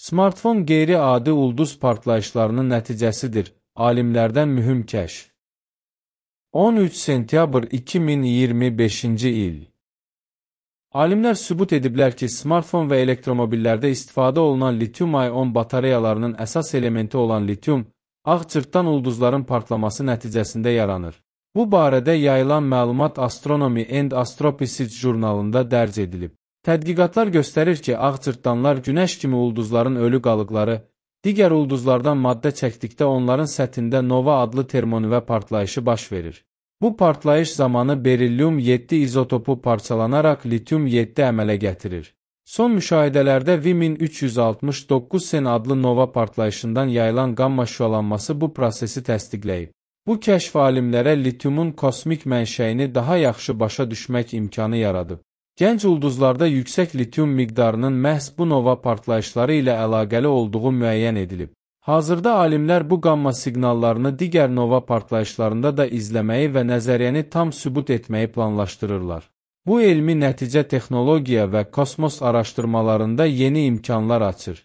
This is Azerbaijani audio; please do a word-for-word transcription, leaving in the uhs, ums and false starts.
Smartfon qeyri-adi ulduz partlayışlarının nəticəsidir. Alimlərdən mühüm kəşf. on üç sentyabr iki min iyirmi beşinci il. Alimlər sübut ediblər ki, smartfon və elektromobillərdə istifadə olunan litium-ion batareyalarının əsas elementi olan litium, ağ cırtdan ulduzların partlaması nəticəsində yaranır. Bu barədə yayılan məlumat Astronomy and Astrophysics jurnalında dərc edilib. Tədqiqatlar göstərir ki, ağ cırtdanlar günəş kimi ulduzların ölü qalıqları, digər ulduzlardan maddə çəkdikdə onların səthində nova adlı termonüvə partlayışı baş verir. Bu partlayış zamanı berilyum yeddi izotopu parçalanaraq litium yeddi əmələ gətirir. Son müşahidələrdə V min üç yüz altmış doqquz sen adlı nova partlayışından yayılan qamma şüalanması bu prosesi təsdiqləyib. Bu kəşf alimlərə litiumun kosmik mənşəyini daha yaxşı başa düşmək imkanı yaradıb. Gənc ulduzlarda yüksək litium miqdarının məhz bu nova partlayışları ilə əlaqəli olduğu müəyyən edilib. Hazırda alimlər bu qamma siqnallarını digər nova partlayışlarında da izləməyi və nəzəriyyəni tam sübut etməyi planlaşdırırlar. Bu elmi nəticə texnologiya və kosmos araşdırmalarında yeni imkanlar açır.